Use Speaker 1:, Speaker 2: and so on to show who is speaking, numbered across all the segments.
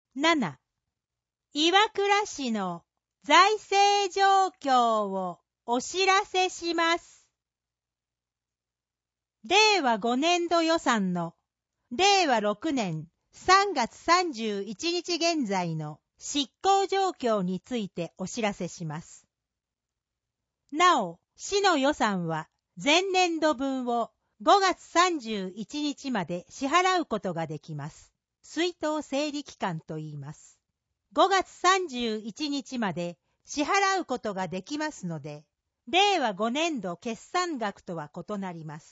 Speaker 1: 7. 岩倉市の財政状況をお知らせします。令和5年度予算の令和6年3月31日現在の執行状況についてお知らせします。なお、市の予算は前年度分を5月31日まで支払うことができます。出納整理期間と言います。5月31日まで支払うことができますので、令和5年度決算額とは異なります。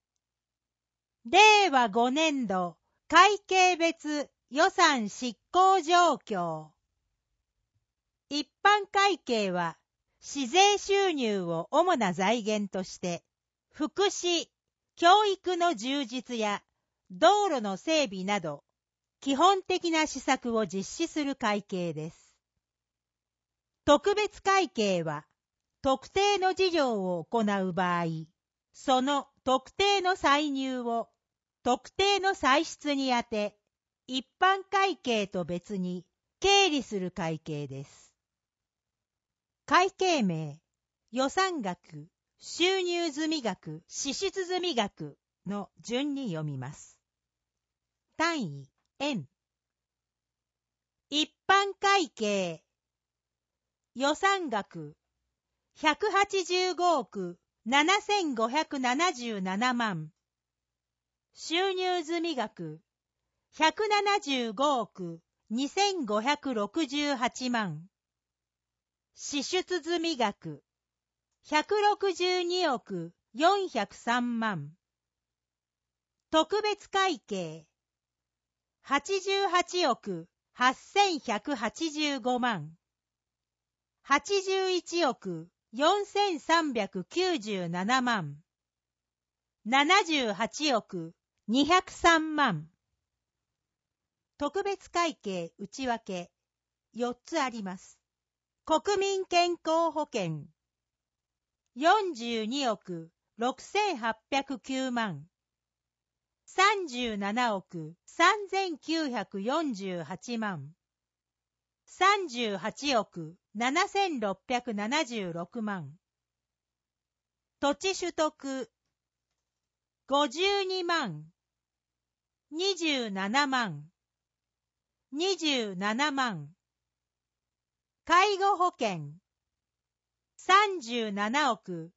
Speaker 1: 令和5年度会計別予算執行状況。一般会計は、市税収入を主な財源として、福祉、教育の充実や道路の整備など、基本的な施策を実施する会計です。特別会計は、特定の事業を行う場合、その特定の歳入を特定の歳出に充て、一般会計と別に経理する会計です。会計名、予算額、収入済額、支出済額の順に読みます。単位、円。一般会計、予算額、185億7577万。収入済額、175億2568万。支出済額、162億403万。特別会計、88億8185万。81億4397万。78億203万。特別会計内訳4つあります。国民健康保険42億6809万。37億3948万。38億7676万。土地取得52万。27万。27万。介護保険37億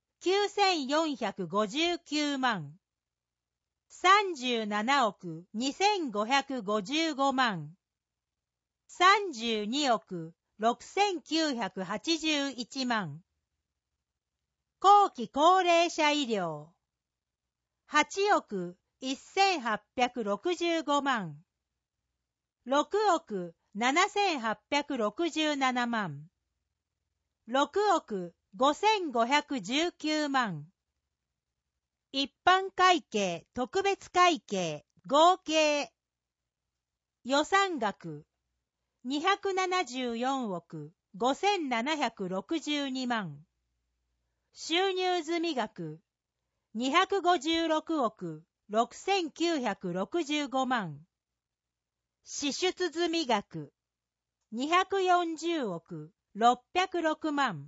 Speaker 1: 9459万。37億2555万。32億6981万。後期高齢者医療8億1865万。6億7867万。6億5519万。一般会計特別会計合計予算額274億5762万。収入済額256億6965万。支出済額240億606万。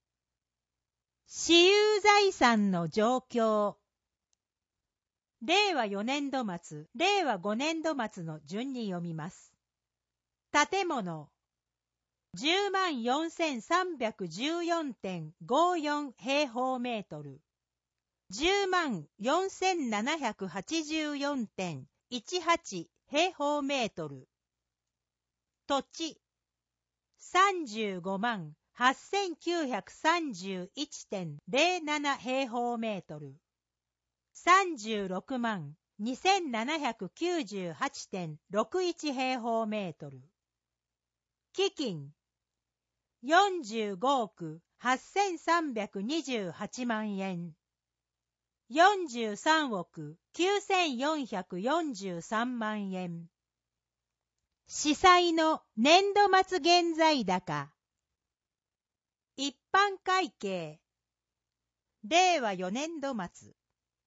Speaker 1: 私有財産の状況。令和4年度末、令和5年度末の順に読みます。建物、104,314.54 平方メートル。104,784.18 平方メートル。土地、358,931.07 平方メートル。362,798.61 平方メートル。基金、45億8328万円。43億9443万円。司祭の年度末現在高。一般会計令和4年度末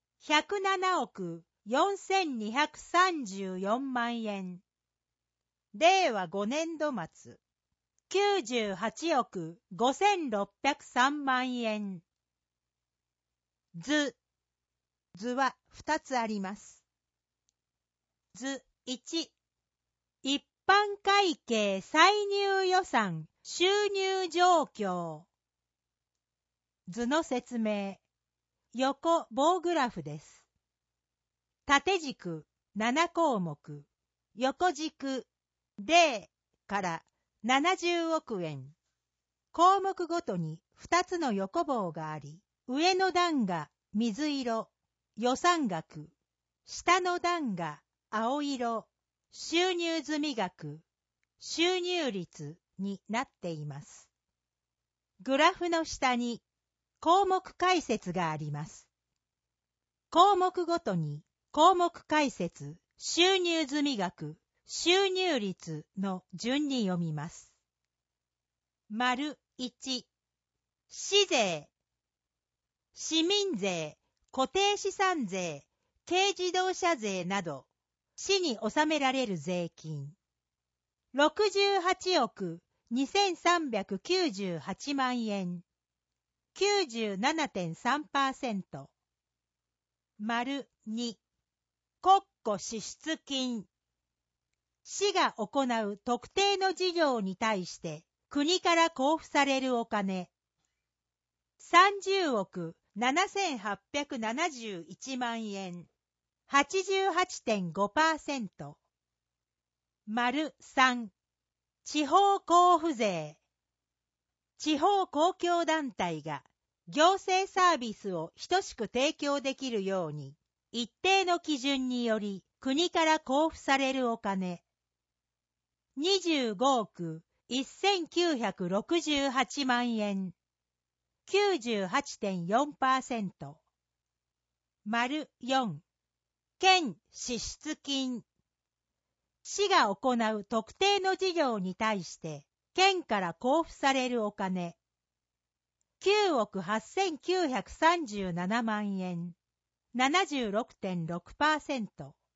Speaker 1: 107億4234万円。 令和5年度末、98億5603万円。図は2つあります。図1、一般会計歳入予算収入状況。図の説明。横棒グラフです。縦軸7項目、横軸0から70億円。項目ごとに2つの横棒があり、上の段が水色、予算額、下の段が青色、収入済額、収入率になっています。グラフの下に項目解説があります。項目ごとに項目解説、収入済額、収入率の順に読みます。丸1、市税、市民税、固定資産税、軽自動車税など、市に納められる税金。68億2398万円。97.3%。丸2、国庫支出金。市が行う特定の事業に対して国から交付されるお金。30億7871万円。88.5%。丸3、地方交付税。地方公共団体が行政サービスを等しく提供できるように、一定の基準により国から交付されるお金。25億1968万円。98.4%。丸4、県支出金。市が行う特定の事業に対して県から交付されるお金。9億8937万円。76.6%。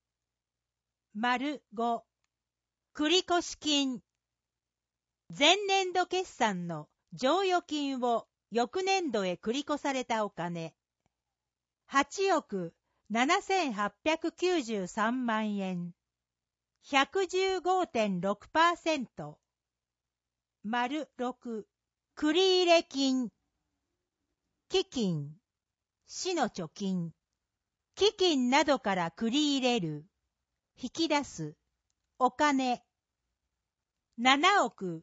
Speaker 1: 丸5、繰越金。前年度決算の剰余金を翌年度へ繰り越されたお金。8億7893万円。115.6%。丸6、繰入金。基金、市の貯金、基金などから繰り入れる、引き出す、お金。7億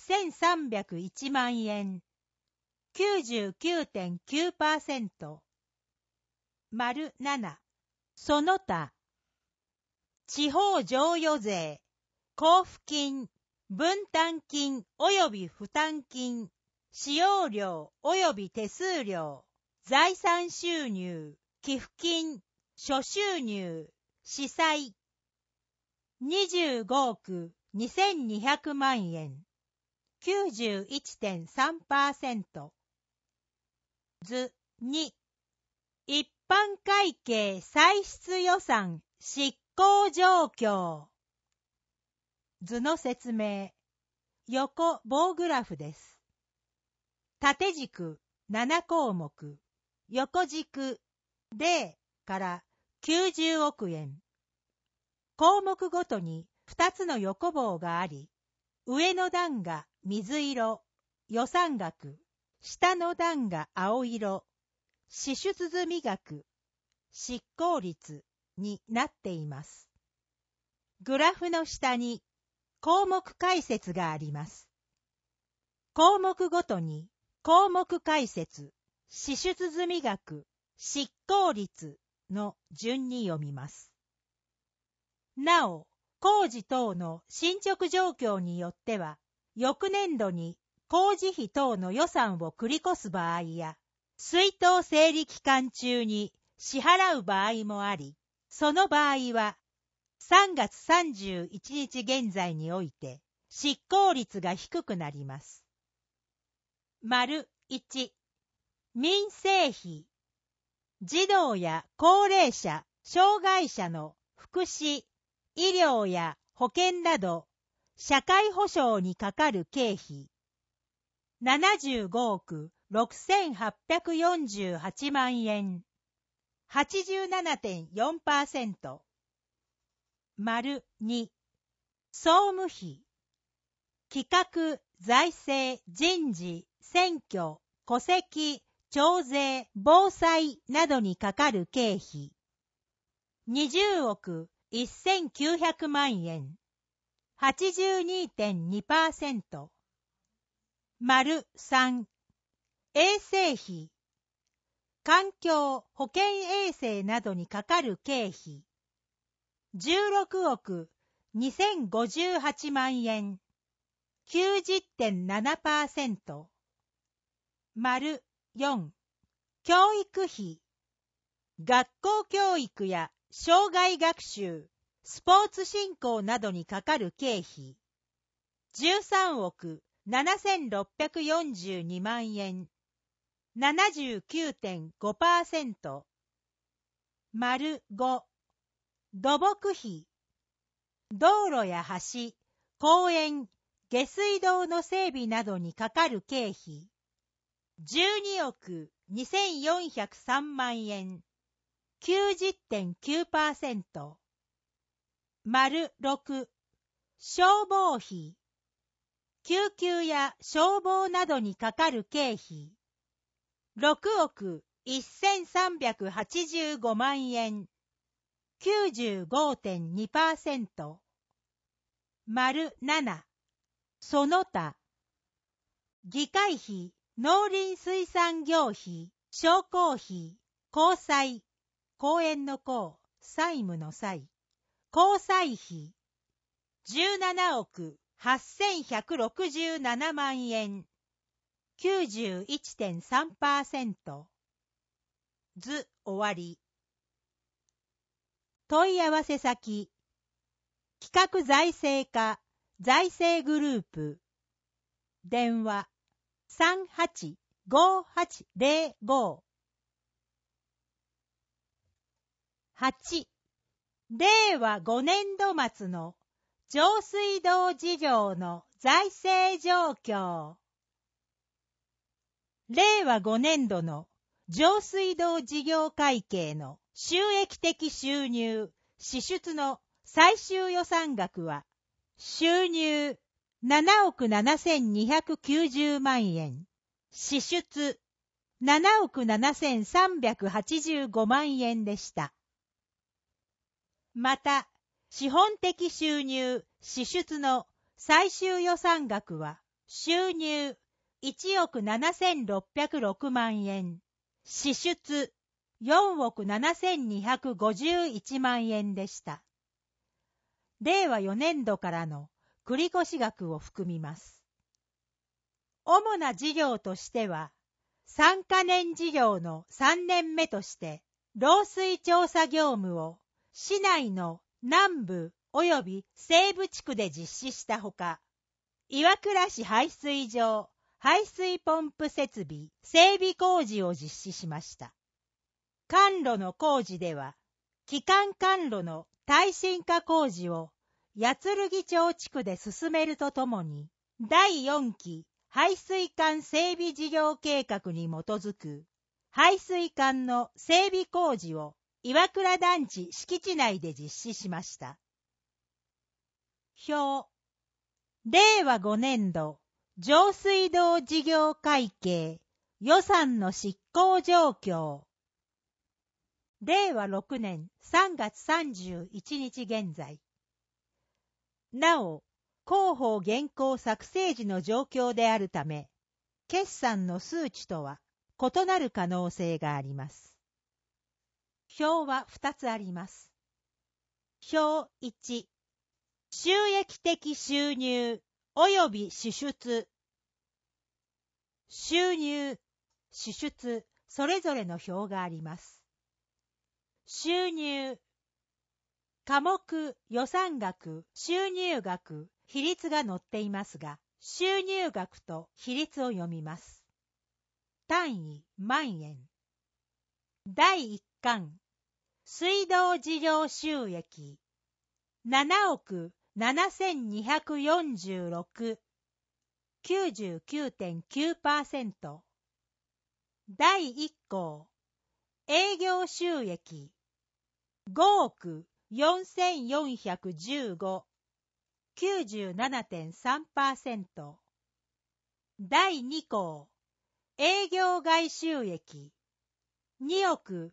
Speaker 1: 1301万円。99.9%。丸7、その他。地方譲与税、交付金、分担金及び負担金、使用料及び手数料、財産収入、寄付金、諸収入、司祭。25億2200万円。91.3%。図2、一般会計歳出予算執行状況。図の説明。横棒グラフです。縦軸7項目、横軸0から90億円。項目ごとに2つの横棒があり、上の段が水色、予算額、下の段が青色、支出済額、執行率になっています。グラフの下に項目解説があります。項目ごとに項目解説、支出済額、執行率の順に読みます。なお、工事等の進捗状況によっては、翌年度に工事費等の予算を繰り越す場合や、出納整理期間中に支払う場合もあり、その場合は、3月31日現在において、執行率が低くなります。丸1、民生費。児童や高齢者、障害者の福祉、医療や保険など、 社会保障にかかる経費75億6848万円 87.4%。丸2、総務費企画、財政、人事、選挙、戸籍、徴税、防災などにかかる経費20億1900万円 82.2%。丸3、衛生費環境、保健衛生などにかかる経費16億2058万円 90.7%。丸4、教育費学校教育や生涯学習、スポーツ振興などにかかる経費13億7642万円 79.5%。丸5、土木費道路や橋、公園、下水道の整備などにかかる経費12億2403万円 90.9%。丸6、消防費救急や消防などにかかる経費6億1385万円 95.2%。丸7、その他議会費農林水産業費商工費公債公園の公債務の債公債費17億8167万円 91.3%。図終わり。問い合わせ先企画財政課財政グループ電話 385805 8. 令和5年度末の上水道事業の財政状況。令和5年度の上水道事業会計の収益的収入・支出の最終予算額は、収入7億7290万円、支出7億7385万円でした。また、資本的収入・支出の最終予算額は、収入1億7606万円、支出4億7251万円でした。令和4年度からの繰越額を含みます。主な事業としては、3カ年事業の3年目として、漏水調査業務を市内の南部及び西部地区で実施したほか、岩倉市排水場、排水ポンプ設備整備工事を実施しました。管路の工事では、基幹管路の耐震化工事を八剣町地区で進めるとともに、第4期排水管整備事業計画に基づく排水管の整備工事を岩倉団地敷地内で実施しました。表。令和5年度上水道事業会計予算の執行状況。令和6年3月31日現在。なお、広報原稿作成時の状況であるため、決算の数値とは異なる可能性があります。表は2つあります。表1、収益的収入及び支出。収入、支出、それぞれの表があります。収入、科目、予算額、収入額、比率が載っていますが、収入額と比率を読みます。単位、万円。第1巻、水道事業収益、7億 7246、99.9%。第1項、営業収益、5億4415、97.3%。第2項、営業外収益、2億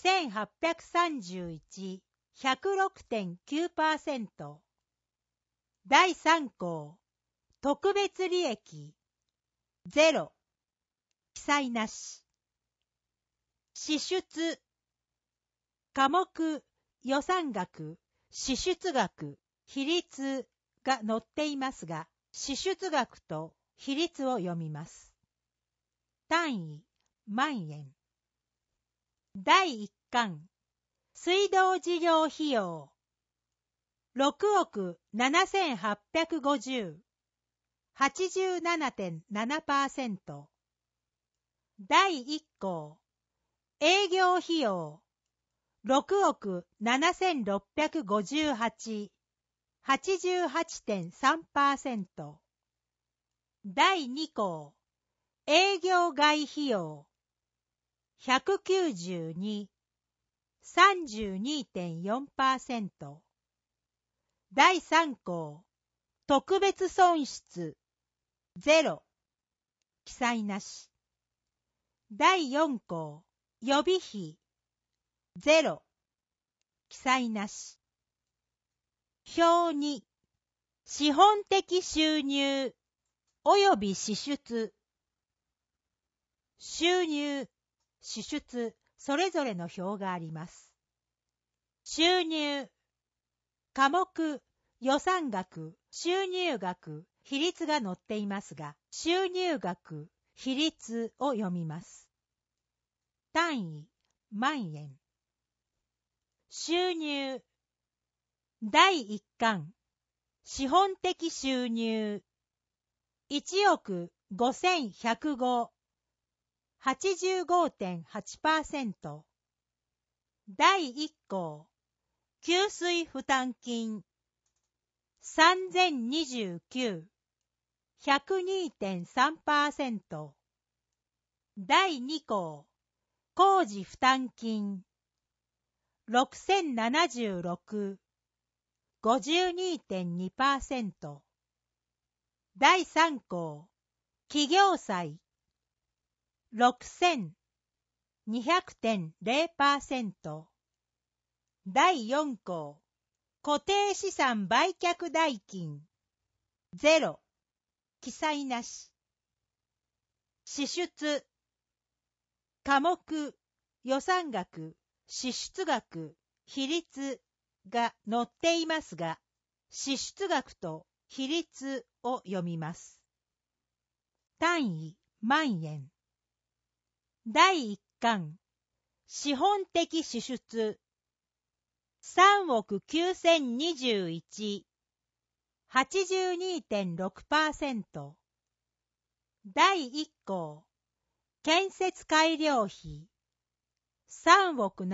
Speaker 1: 2831、106.9%。第3項、特別利益、0、記載なし。支出、科目、予算額、支出額、比率が載っていますが、支出額と比率を読みます。単位、万円。第1巻、水道事業費用、6億7850、87.7%。第1項、営業費用、6億7658、88.3%。第2項、営業外費用、192、32.4%。第3項、特別損失、0、記載なし。第4項、予備費、0、記載なし。表2、資本的収入、および支出。収入、支出、それぞれの表があります。収入、科目、予算額、収入額、比率が載っていますが、収入額、比率を読みます。単位、万円。収入、第1巻、資本的収入、1億5105、85.8%。第1項、給水負担金、3029、102.3%。第2項、工事負担金、6076、52.2%。第3項、企業債、6000、200.0%。第4項、固定資産売却代金、0、記載なし。支出、科目、予算額、支出額、比率が載っていますが、支出額と比率を読みます。単位、万円。第1巻、資本的支出、3億9021、82.6%。第1項、建設改良費、3億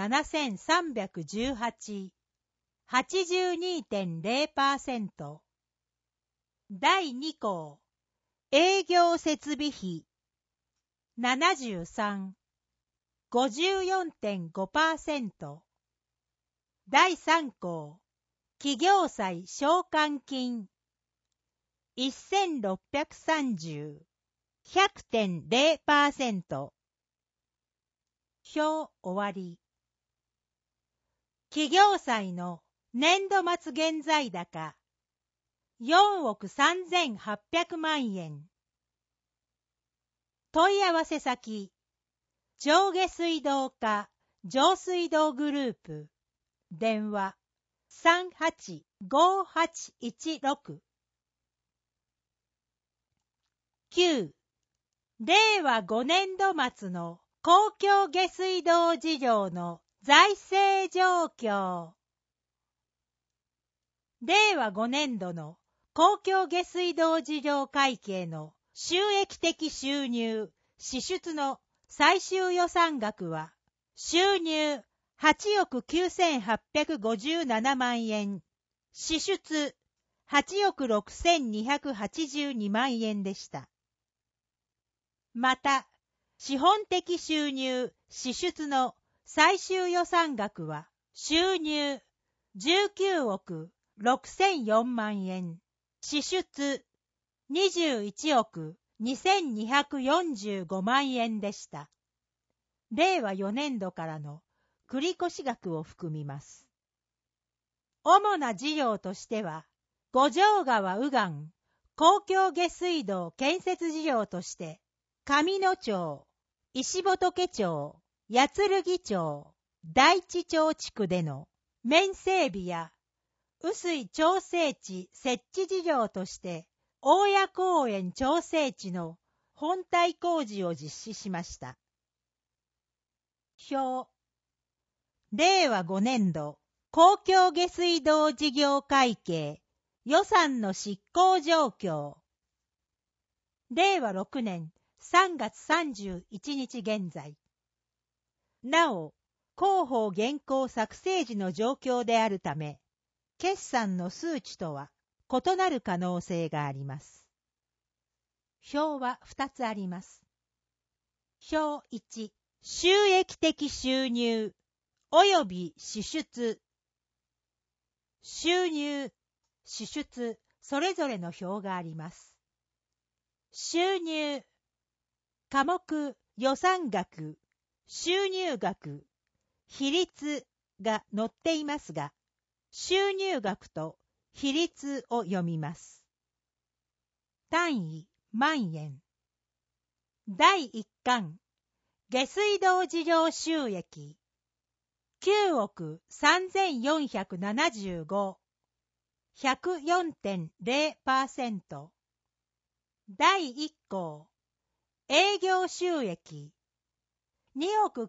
Speaker 1: 7318、82.0%。第2項、営業設備費、73、54.5%。第3項、企業債償還金、1630、100.0%。表終わり。企業債の年度末現在高、4億3800万円。問い合わせ先、上下水道課上水道グループ、電話385816。9. 令和5年度末の公共下水道事業の財政状況。令和5年度の公共下水道事業会計の収益的収入・支出の最終予算額は、収入8億9857万円、支出 8億6282万円でした。また、資本的収入支出の最終予算額は、収入19億6004万円、支出21億2245万円でした。令和4年度からの繰越額を含みます。主な事業としては、五条川右岸公共下水道建設事業として、上野町、石仏町、八剣町、大地町地区での面整備や、雨水調整池設置事業として、大谷公園調整池の本体工事を実施しました。表。令和5年度公共下水道事業会計予算の執行状況。令和6年3月31日現在。なお、広報原稿作成時の状況であるため、決算の数値とは異なる可能性があります。表は2つあります。表1、収益的収入及び支出。収入、支出、それぞれの表があります。収入、科目、予算額、収入額、比率が載っていますが、収入額と比率を読みます。単位、万円。第1巻、下水道事業収益、9億3475、104.0%。第1項、営業収益、2億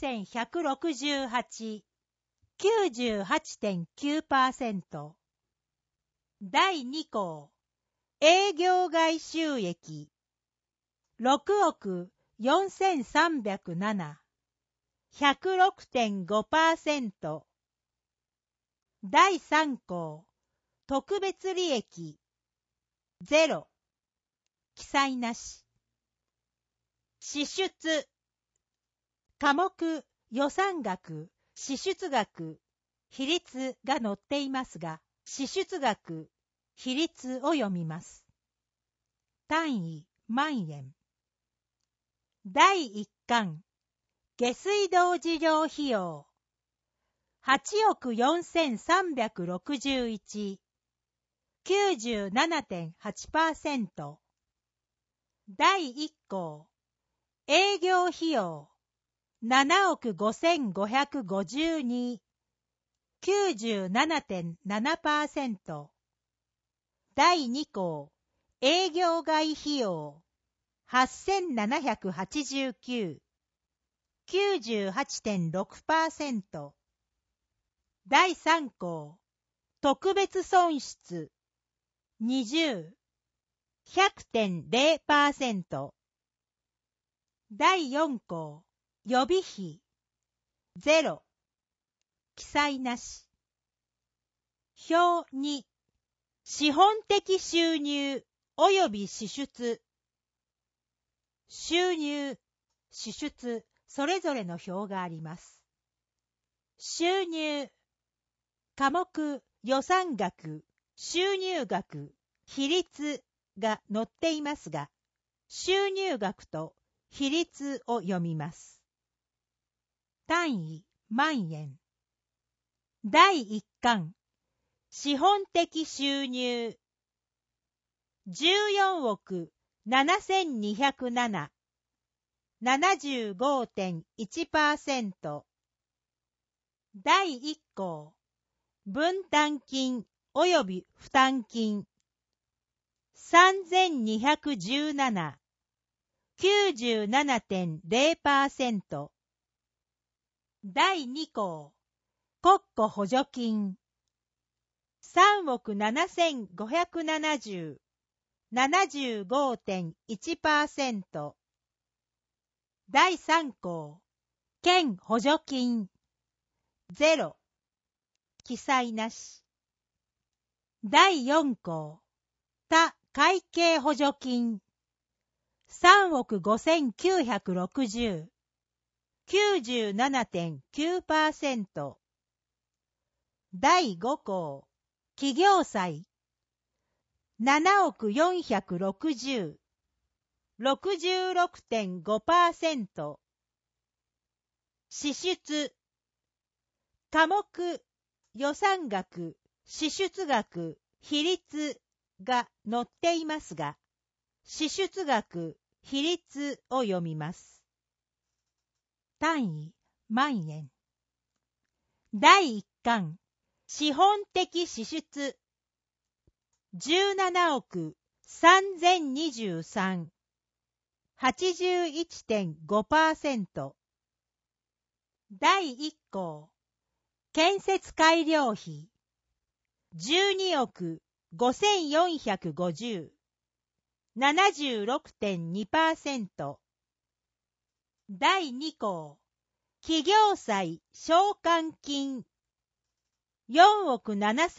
Speaker 1: 9168、98.9%。第2項、営業外収益、6億4307、106.5%。第3項、特別利益、0、記載なし。支出、科目、予算額、支出額、比率が載っていますが、支出額、比率を読みます。単位、万円。第1巻、下水道事業費用、8億4361、97.8%。第1項、営業費用、7億5552、97.7%。第2項、営業外費用、8789、98.6%。第3項、特別損失、20、100.0%。第4項、予備費、0、記載なし。表2、資本的収入及び支出。収入、支出、それぞれの表があります。収入、科目、予算額、収入額、比率が載っていますが、収入額と比率を読みます。単位、万円。第1巻、資本的収入、14億7207、75.1%。第1項、分担金及び負担金、3217、97.0%。第2項、国庫補助金、3億7570、75.1%。第3項、県補助金、0、記載なし。 第4項他会計補助金3億5960 97.9%。 第5項企業債7億460 66.5%。 支出科目予算額支出額比率が載っていますが、支出額比率を読みます。単位万円。第1巻資本的支出17億3023 81.5%。 第1項建設改良費12億5450 76.2%。 第2項企業債償還金4億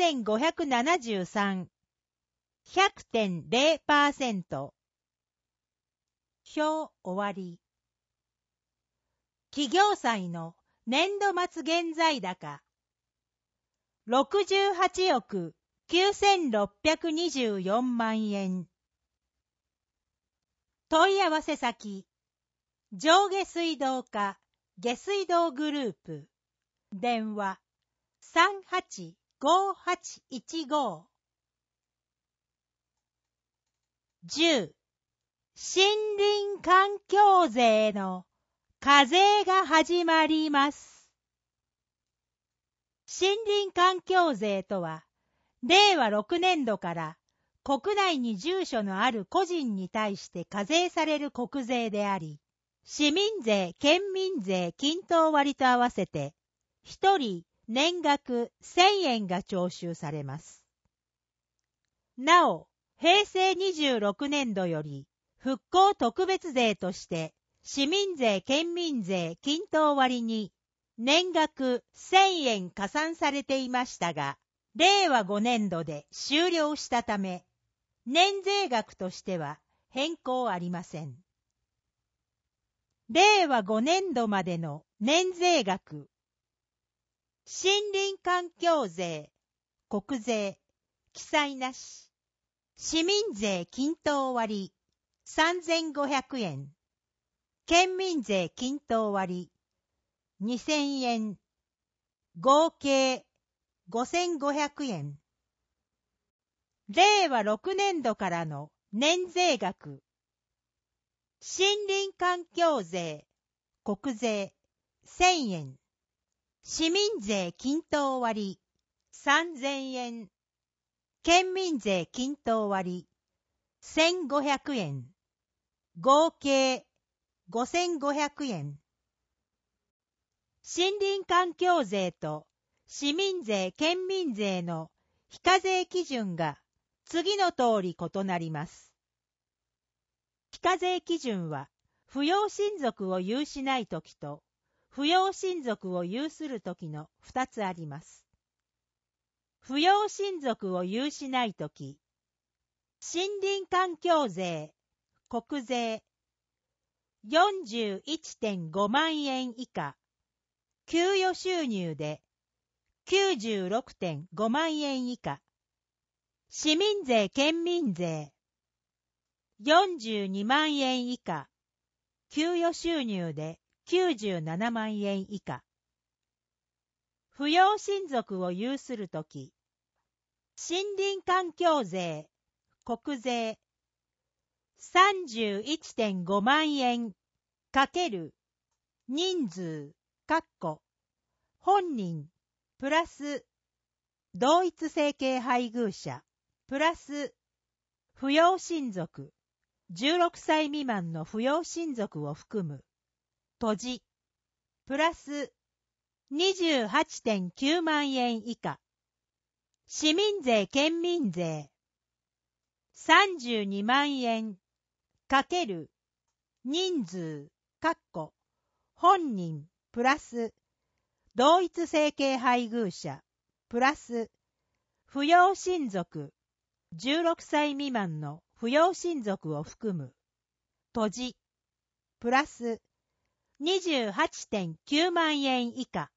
Speaker 1: 7573 100.0%。 表終わり。企業債の年度末現在高68億9624万円。問い合わせ先上下水道課下水道グループ電話 385815。 10. 森林環境税の課税が始まります。森林環境税とは、令和6年度から国内に住所のある個人に対して課税される国税であり、市民税、県民税、均等割と合わせて、1人年額1000円が徴収されます。なお、平成26年度より、復興特別税として、市民税、県民税、均等割に、年額1000円加算されていましたが、令和5年度で終了したため、年税額としては変更ありません。令和5年度までの年税額、森林環境税、国税、記載なし、市民税均等割、3500円、県民税均等割、2000円、合計5500円。令和6年度からの年税額、森林環境税、国税、1000円、市民税均等割、3000円、県民税均等割、1500円、合計5500円。森林環境税と市民税・県民税の非課税基準が次の通り異なります。非課税基準は、扶養親族を有しないときと、扶養親族を有するときの2つあります。扶養親族を有しないとき、森林環境税、国税、41.5 万円以下、給与収入で 96.5 万円以下、市民税・県民税、42万円以下、給与収入で97万円以下。扶養親族を有するとき、森林環境税、国税、31.5 万円かける人数、本人、プラス同一生計配偶者、プラス扶養親族、16歳未満の扶養親族を含む、閉じ、プラス 28.9 万円以下、市民税・県民税、32万円かける人数、本人、プラス同一生計配偶者、プラス扶養親族、16歳未満の扶養親族を含む、閉じ、プラス 28.9 万円以下。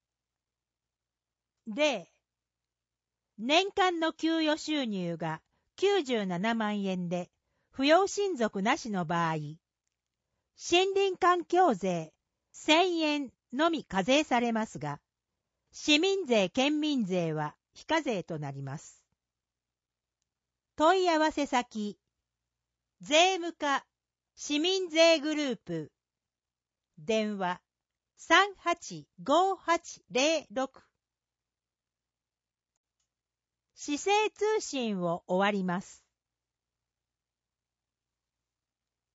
Speaker 1: 例、年間の給与収入が97万円で、扶養親族なしの場合、森林環境税1000円のみ課税されますが、市民税・県民税は非課税となります。問い合わせ先、税務課市民税グループ、電話385806。市政通信を終わります。